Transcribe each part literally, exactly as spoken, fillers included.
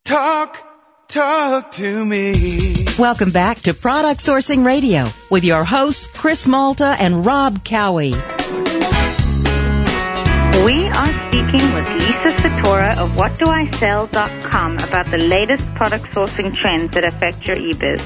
Talk, talk to me. Welcome back to Product Sourcing Radio with your hosts, Chris Malta and Rob Cowie. We are speaking with Lisa Satora of what do I sell dot com about the latest product sourcing trends that affect your e-biz.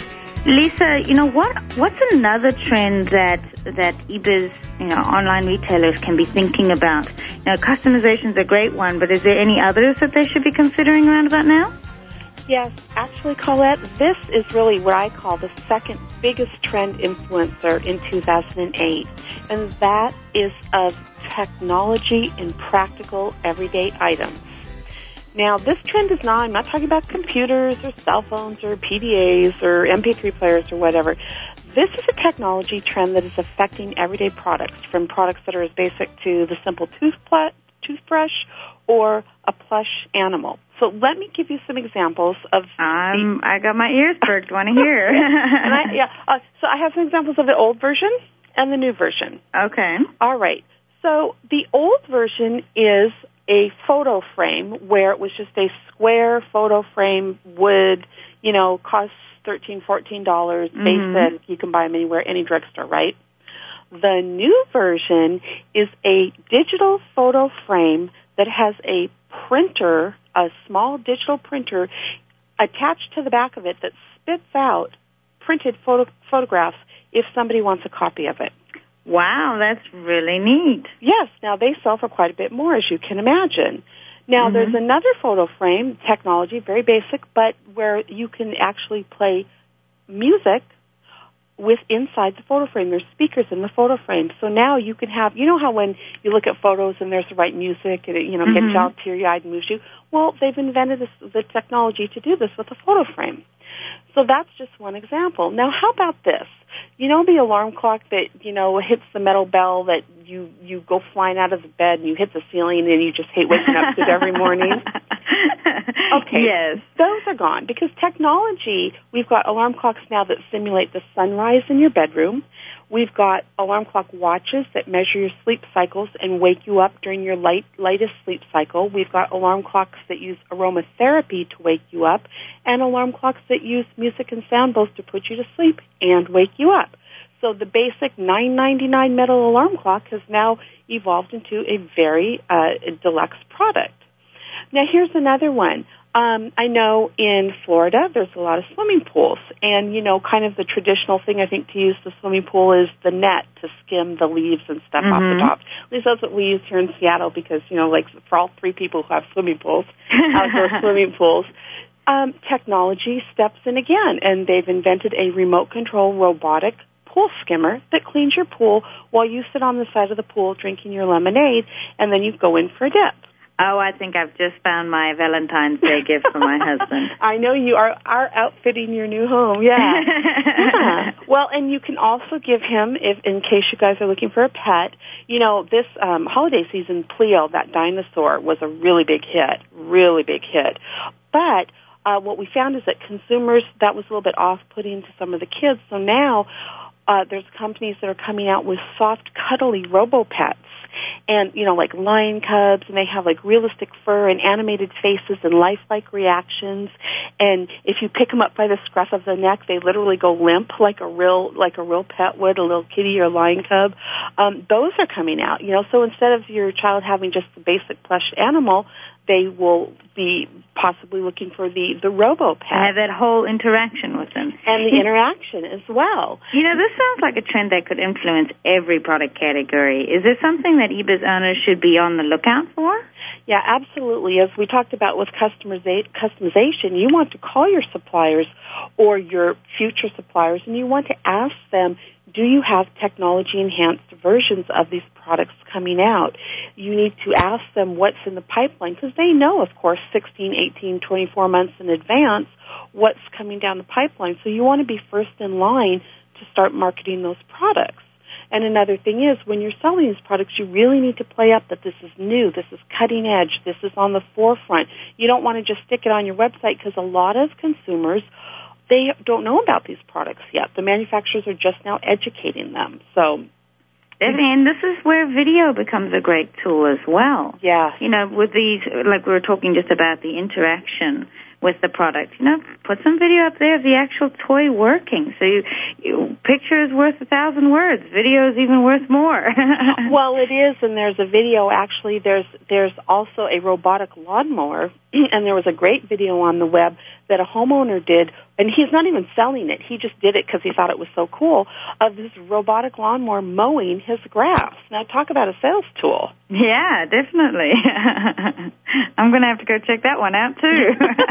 Lisa, you know, what what's another trend that that e-biz, you know, online retailers can be thinking about? You know, customization is a great one, but is there any others that they should be considering around about now? Yes, actually, Colette, this is really what I call the second biggest trend influencer in two thousand eight, and that is of technology in practical everyday items. Now, this trend is not, I'm not talking about computers or cell phones or P D As or M P three players or whatever. This is a technology trend that is affecting everyday products, from products that are as basic to the simple toothbrush or a plush animal. So let me give you some examples of... Um, I got my ears perked, want to hear. and I, yeah, uh, so I have some examples of the old version and the new version. Okay. All right. So the old version is a photo frame where it was just a square photo frame, wood, you know, costs thirteen dollars, fourteen dollars, mm-hmm. basic. You can buy them anywhere, any drugstore, right? The new version is a digital photo frame that has a printer, a small digital printer attached to the back of it that spits out printed photo- photographs if somebody wants a copy of it. Wow, that's really neat. Yes, now they sell for quite a bit more, as you can imagine. Now, mm-hmm. there's another photo frame technology, very basic, but where you can actually play music with inside the photo frame. There's speakers in the photo frame. So now you can have, you know how when you look at photos and there's the right music and it, you know, mm-hmm. gets you all teary-eyed and moves you? Well, they've invented this, the technology to do this with a photo frame. So that's just one example. Now, how about this? You know the alarm clock that, you know, hits the metal bell that you, you go flying out of the bed and you hit the ceiling and you just hate waking up to it every morning? Okay. Yes. Those are gone because technology, we've got alarm clocks now that simulate the sunrise in your bedroom. We've got alarm clock watches that measure your sleep cycles and wake you up during your light, lightest sleep cycle. We've got alarm clocks that use aromatherapy to wake you up, and alarm clocks that use music and sound both to put you to sleep and wake you up. So the basic nine ninety-nine metal alarm clock has now evolved into a very uh, deluxe product. Now here's another one. Um, I know in Florida there's a lot of swimming pools, and, you know, kind of the traditional thing, I think, to use the swimming pool is the net to skim the leaves and stuff mm-hmm. off the top. At least that's what we use here in Seattle because, you know, like for all three people who have swimming pools, outdoor swimming pools, um, technology steps in again, and they've invented a remote control robotic pool skimmer that cleans your pool while you sit on the side of the pool drinking your lemonade, and then you go in for a dip. Oh, I think I've just found my Valentine's Day gift for my husband. I know you are, are outfitting your new home, yeah. yeah. Well, and you can also give him, if in case you guys are looking for a pet, you know, this um, holiday season, Pleo, that dinosaur, was a really big hit, really big hit. But uh, what we found is that consumers, that was a little bit off-putting to some of the kids. So now uh, there's companies that are coming out with soft, cuddly robo-pets. And, you know, like lion cubs, and they have, like, realistic fur and animated faces and lifelike reactions. And if you pick them up by the scruff of the neck, they literally go limp like a real like a real pet would, a little kitty or lion cub. Um, those are coming out, you know. So instead of your child having just the basic plush animal, they will be possibly looking for the, the robo-pet. Have that whole interaction with them. And the interaction as well. You know, this sounds like a trend that could influence every product category. Is this something that e-biz owners should be on the lookout for? Yeah, absolutely. As we talked about with customization, you want to call your suppliers or your future suppliers, and you want to ask them, do you have technology-enhanced versions of these products coming out? You need to ask them what's in the pipeline, because they know, of course, sixteen, eighteen, twenty-four months in advance what's coming down the pipeline. So you want to be first in line to start marketing those products. And another thing is, when you're selling these products, you really need to play up that this is new, this is cutting edge, this is on the forefront. You don't want to just stick it on your website, because a lot of consumers, they don't know about these products yet. The manufacturers are just now educating them. So, I mean, this is where video becomes a great tool as well. Yeah. You know, with these, like we were talking just about the interaction with the product. You know, put some video up there of the actual toy working. So you, you picture is worth a thousand words. Video is even worth more. Well, it is, and there's a video. Actually, there's there's also a robotic lawnmower, and there was a great video on the web that a homeowner did, and he's not even selling it. He just did it because he thought it was so cool, of this robotic lawnmower mowing his grass. Now, talk about a sales tool. Yeah, definitely. I'm going to have to go check that one out, too.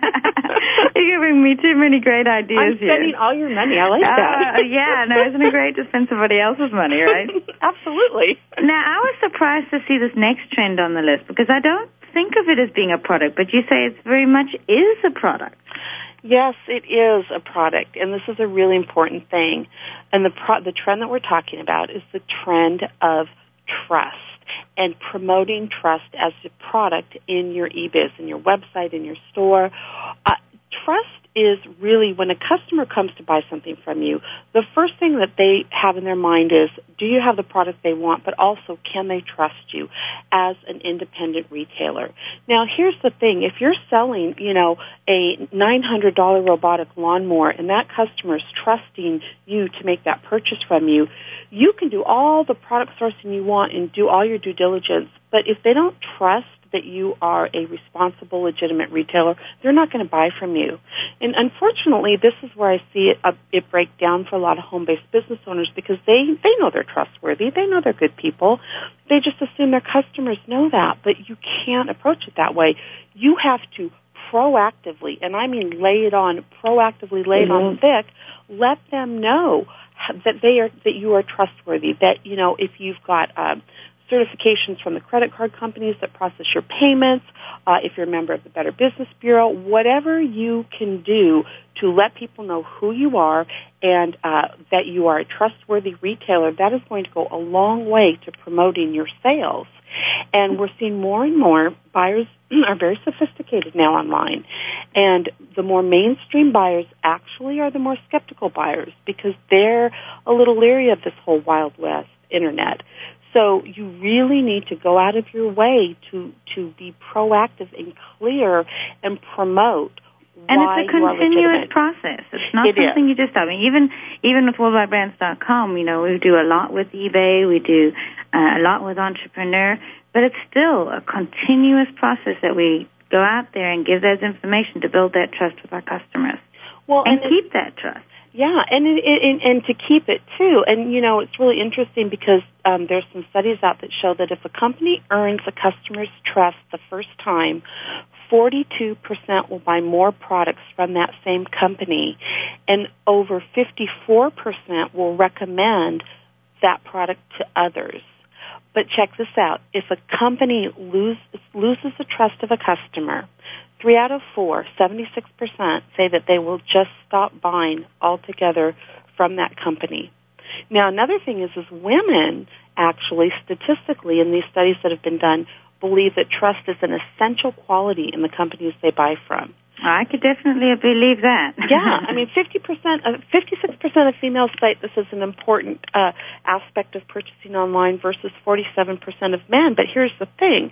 You're giving me too many great ideas I'm here. I'm spending all your money. I like that. Uh, yeah, no, isn't it great to spend somebody else's money, right? Absolutely. Now, I was surprised to see this next trend on the list because I don't think of it as being a product, but you say it very much is a product. Yes, it is a product, and this is a really important thing. And the pro- the trend that we're talking about is the trend of trust and promoting trust as a product in your e-biz, in your website, in your store. Uh, trust is really when a customer comes to buy something from you, the first thing that they have in their mind is, do you have the product they want, but also can they trust you as an independent retailer? Now, here's the thing. If you're selling, you know, a nine hundred dollars robotic lawnmower and that customer is trusting you to make that purchase from you, you can do all the product sourcing you want and do all your due diligence, but if they don't trust that you are a responsible, legitimate retailer, they're not going to buy from you. And unfortunately, this is where I see it, uh, it break down for a lot of home-based business owners because they, they know they're trustworthy. They know they're good people. They just assume their customers know that, but you can't approach it that way. You have to proactively, and I mean lay it on, proactively lay it Mm-hmm. on thick, let them know that they are, that you are trustworthy, that, you know, if you've got, um, certifications from the credit card companies that process your payments, uh, if you're a member of the Better Business Bureau, whatever you can do to let people know who you are and uh, that you are a trustworthy retailer, that is going to go a long way to promoting your sales. And we're seeing more and more buyers are very sophisticated now online. And the more mainstream buyers actually are the more skeptical buyers because they're a little leery of this whole Wild West internet. So you really need to go out of your way to, to be proactive and clear and promote and why it's a you are continuous legitimate. process. It's not It something is. you just, I mean, even, even with world wide brands dot com, you know, we do a lot with eBay, we do uh, a lot with Entrepreneur, but it's still a continuous process that we go out there and give those information to build that trust with our customers. Well, and, and keep that trust. Yeah, and it, it, and to keep it too. And you know, it's really interesting because um, there's some studies out that show that if a company earns a customer's trust the first time, forty-two percent will buy more products from that same company, and over fifty-four percent will recommend that product to others. But check this out. If a company lose, loses the trust of a customer, three out of four, seventy-six percent, say that they will just stop buying altogether from that company. Now, another thing is, is women actually, statistically, in these studies that have been done, believe that trust is an essential quality in the companies they buy from. I could definitely believe that. Yeah, I mean, fifty percent, of, fifty-six percent of females cite this as an important uh, aspect of purchasing online versus forty-seven percent of men. But here's the thing.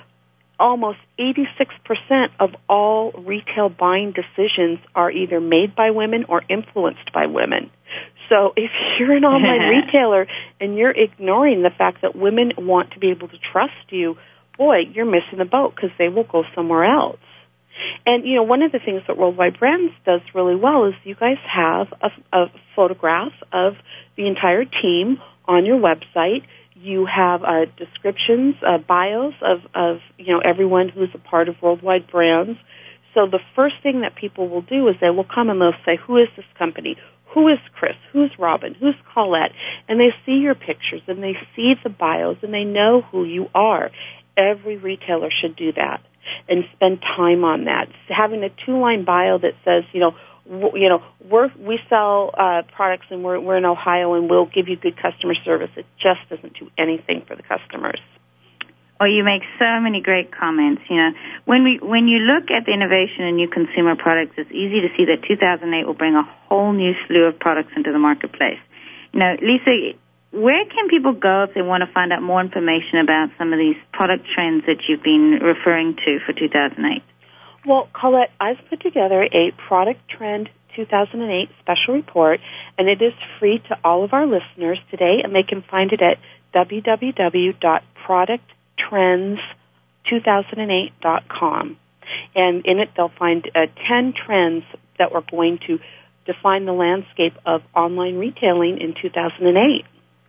Almost eighty-six percent of all retail buying decisions are either made by women or influenced by women. So if you're an online retailer and you're ignoring the fact that women want to be able to trust you, boy, you're missing the boat because they will go somewhere else. And, you know, one of the things that Worldwide Brands does really well is you guys have a, a photograph of the entire team on your website. You have uh, descriptions, uh, bios of, of, you know, everyone who's a part of Worldwide Brands. So the first thing that people will do is they will come and they'll say, who is this company? Who is Chris? Who's Robin? Who's Colette? And they see your pictures and they see the bios and they know who you are. Every retailer should do that and spend time on that. Having a two-line bio that says, you know, w- you know, we're, we sell uh, products and we're, we're in Ohio and we'll give you good customer service. It just doesn't do anything for the customers. Oh, you make so many great comments. You know, when we when you look at the innovation in new consumer products, it's easy to see that two thousand eight will bring a whole new slew of products into the marketplace. You know, Lisa, where can people go if they want to find out more information about some of these product trends that you've been referring to for two thousand eight? Well, Colette, I've put together a Product Trend two thousand eight special report, and it is free to all of our listeners today, and they can find it at w w w dot product trends two thousand eight dot com. And in it, they'll find uh, ten trends that were going to define the landscape of online retailing in two thousand eight.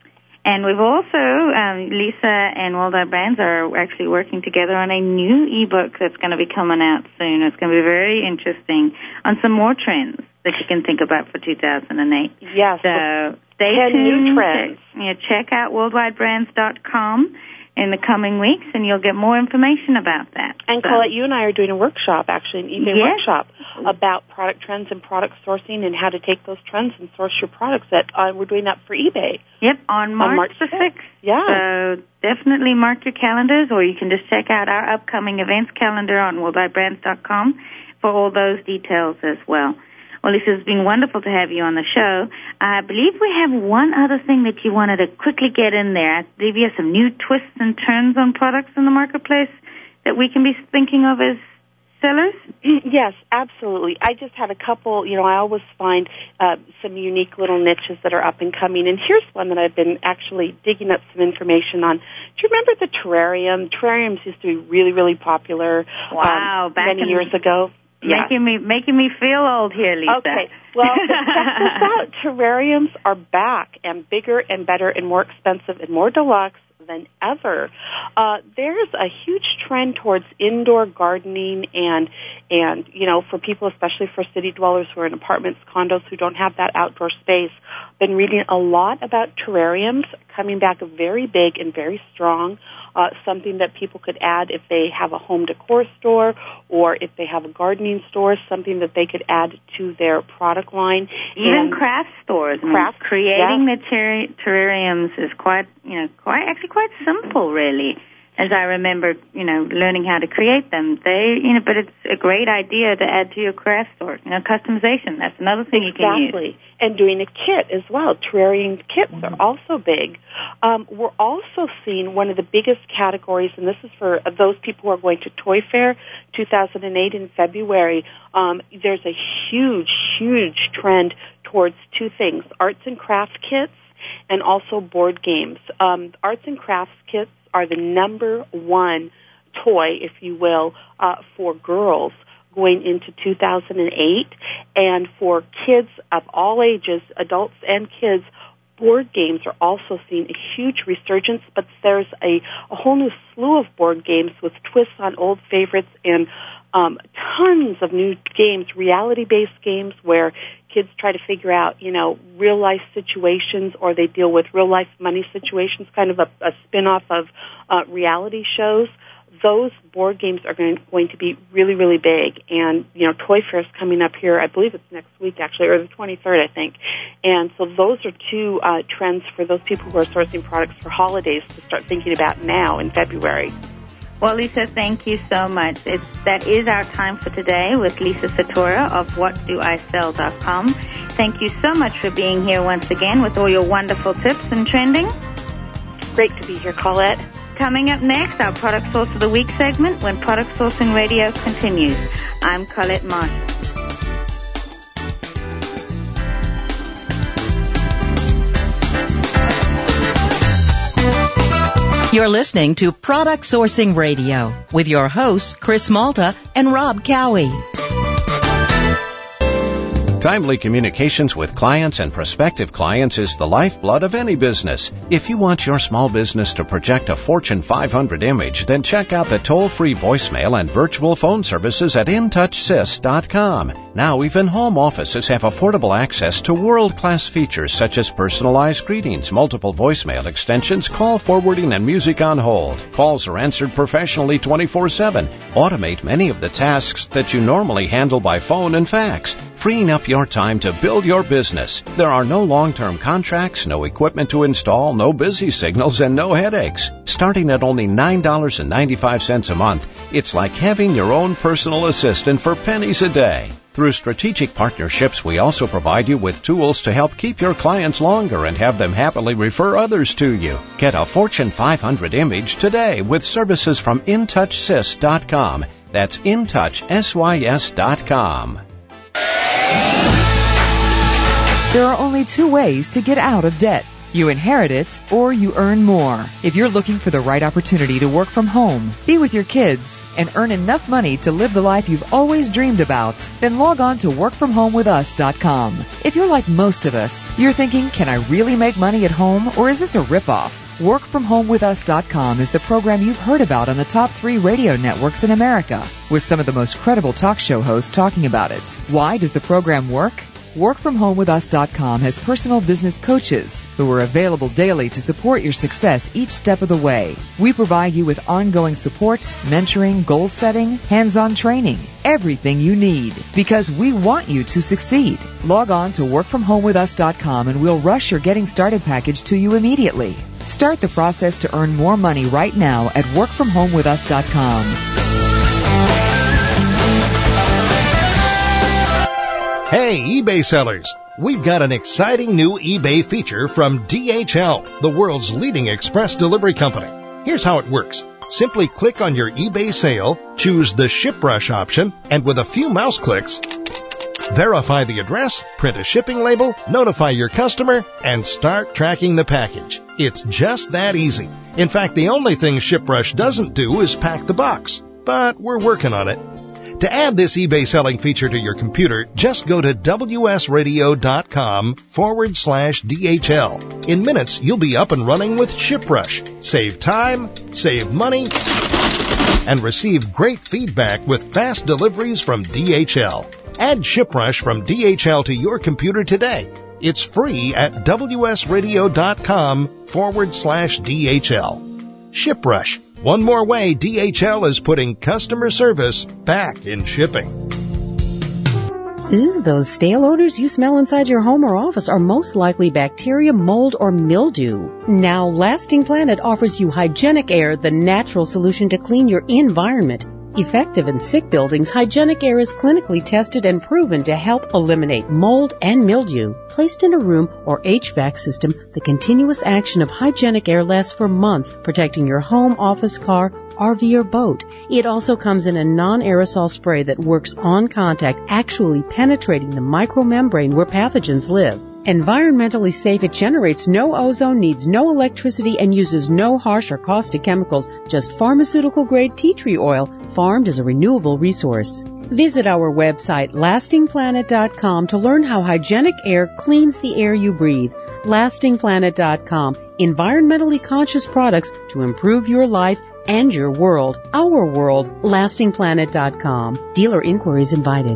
And we've also, um, Lisa and Worldwide Brands are actually working together on a new ebook that's going to be coming out soon. It's going to be very interesting on some more trends that you can think about for two thousand eight. Yes. So stay ten tuned. New trends. Yeah, check out worldwide brands dot com in the coming weeks, and you'll get more information about that. And so. Colette, you and I are doing a workshop, actually, an eBay yes. workshop about product trends and product sourcing and how to take those trends and source your products. That uh, we're doing that for eBay. Yep, on March, on March the sixth. Yeah. So definitely mark your calendars, or you can just check out our upcoming events calendar on worldwide brands dot com for all those details as well. Well, Lisa, it's been wonderful to have you on the show. I believe we have one other thing that you wanted to quickly get in there. I believe you have some new twists and turns on products in the marketplace that we can be thinking of as sellers? Yes, absolutely. I just had a couple, you know, I always find uh, some unique little niches that are up and coming. And here's one that I've been actually digging up some information on. Do you remember the terrarium? Terrariums used to be really, really popular wow, um, back many in years ago. Yeah. Making me making me feel old here, Lisa. Okay. Well, check this out. Terrariums are back and bigger and better and more expensive and more deluxe than ever. Uh, there's a huge trend towards indoor gardening and, and, you know, for people, especially for city dwellers who are in apartments, condos, who don't have that outdoor space. Been reading a lot about terrariums coming back very big and very strong. Uh, something that people could add if they have a home decor store or if they have a gardening store, something that they could add to their product line. Even and craft stores. Craft, I mean, creating yeah. the ter- terrariums is quite, you know, quite actually quite simple, really. As I remember, you know, learning how to create them. They, you know, but it's a great idea to add to your craft store. You know, customization. That's another thing exactly. you can use. And doing a kit as well. Terrarium kits mm-hmm. are also big. Um, we're also seeing one of the biggest categories, and this is for those people who are going to Toy Fair two thousand eight in February. Um, there's a huge, huge trend towards two things: arts and craft kits and also board games. Um, arts and crafts kits are the number one toy, if you will, uh, for girls going into two thousand eight. And for kids of all ages, adults and kids, board games are also seeing a huge resurgence, but there's a, a whole new slew of board games with twists on old favorites and um, tons of new games, reality-based games where kids try to figure out, you know, real-life situations, or they deal with real-life money situations, kind of a, a spin-off of uh, reality shows. Those board games are going, going to be really, really big. And, you know, Toy Fair's coming up here, I believe it's next week, actually, or the twenty-third, I think. And so those are two uh, trends for those people who are sourcing products for holidays to start thinking about now in February. Well, Lisa, thank you so much. It's, that is our time for today with Lisa Satora of what do I sell dot com. Thank you so much for being here once again with all your wonderful tips and trending. Great to be here, Colette. Coming up next, our Product Source of the Week segment when Product Sourcing Radio continues. I'm Colette Martin. You're listening to Product Sourcing Radio with your hosts, Chris Malta and Rob Cowie. Timely communications with clients and prospective clients is the lifeblood of any business. If you want your small business to project a Fortune five hundred image, then check out the toll-free voicemail and virtual phone services at in touch sys dot com. Now even home offices have affordable access to world-class features such as personalized greetings, multiple voicemail extensions, call forwarding, and music on hold. Calls are answered professionally twenty-four seven. Automate many of the tasks that you normally handle by phone and fax, freeing up your time to build your business. There are no long-term contracts, no equipment to install, no busy signals, and no headaches. Starting at only nine dollars and ninety-five cents a month, it's like having your own personal assistant for pennies a day. Through strategic partnerships, we also provide you with tools to help keep your clients longer and have them happily refer others to you. Get a Fortune five hundred image today with services from in touch sys dot com. That's in touch sys dot com. There are only two ways to get out of debt. You inherit it or you earn more. If you're looking for the right opportunity to work from home, be with your kids, and earn enough money to live the life you've always dreamed about, then log on to work from home with us dot com. If you're like most of us, you're thinking, can I really make money at home, or is this a ripoff? work from home with us dot com is the program you've heard about on the top three radio networks in America, with some of the most credible talk show hosts talking about it. Why does the program work? work from home with us dot com has personal business coaches who are available daily to support your success each step of the way. We provide you with ongoing support, mentoring, goal setting, hands-on training, everything you need, because we want you to succeed. Log on to work from home with us dot com and we'll rush your Getting Started package to you immediately. Start the process to earn more money right now at work from home with us dot com. Hey, eBay sellers! We've got an exciting new eBay feature from D H L, the world's leading express delivery company. Here's how it works. Simply click on your eBay sale, choose the ShipRush option, and with a few mouse clicks, verify the address, print a shipping label, notify your customer, and start tracking the package. It's just that easy. In fact, the only thing ShipRush doesn't do is pack the box. But we're working on it. To add this eBay selling feature to your computer, just go to wsradio.com forward slash DHL. In minutes, you'll be up and running with ShipRush. Save time, save money, and receive great feedback with fast deliveries from D H L. Add ShipRush from D H L to your computer today. It's free at wsradio.com forward slash DHL. ShipRush. One more way D H L is putting customer service back in shipping. Ooh, those stale odors you smell inside your home or office are most likely bacteria, mold, or mildew. Now, Lasting Planet offers you Hygienic Air, the natural solution to clean your environment. Effective in sick buildings, Hygienic Air is clinically tested and proven to help eliminate mold and mildew. Placed in a room or H V A C system, the continuous action of Hygienic Air lasts for months, protecting your home, office, car, R V, or boat. It also comes in a non-aerosol spray that works on contact, actually penetrating the micromembrane where pathogens live. Environmentally safe, it generates no ozone, needs no electricity, and uses no harsh or caustic chemicals, just pharmaceutical-grade tea tree oil, farmed as a renewable resource. Visit our website, lasting planet dot com, to learn how Hygienic Air cleans the air you breathe. lasting planet dot com, environmentally conscious products to improve your life and your world. Our world, lasting planet dot com. Dealer inquiries invited.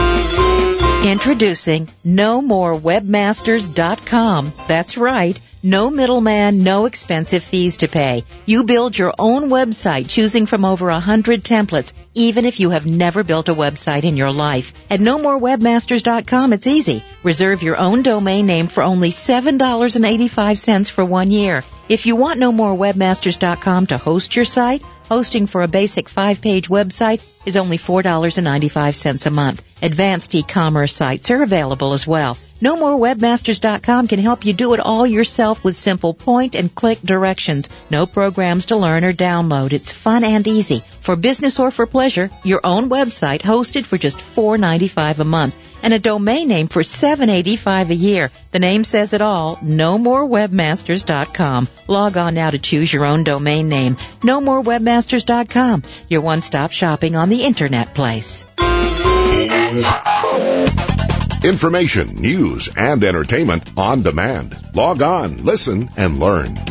Introducing no more webmasters dot com. That's right. No middleman, no expensive fees to pay. You build your own website choosing from over a hundred templates, even if you have never built a website in your life. At no more webmasters dot com, it's easy. Reserve your own domain name for only seven dollars and eighty-five cents for one year. If you want no more webmasters dot com to host your site, hosting for a basic five-page website is only four dollars and ninety-five cents a month. Advanced e-commerce sites are available as well. no more webmasters dot com can help you do it all yourself with simple point-and-click directions. No programs to learn or download. It's fun and easy. For business or for pleasure, your own website hosted for just four dollars and ninety-five cents a month and a domain name for seven dollars and eighty-five cents a year. The name says it all. no more webmasters dot com. Log on now to choose your own domain name. no more webmasters dot com. Your one-stop shopping on the Internet place. Information, news, and entertainment on demand. Log on, listen, and learn.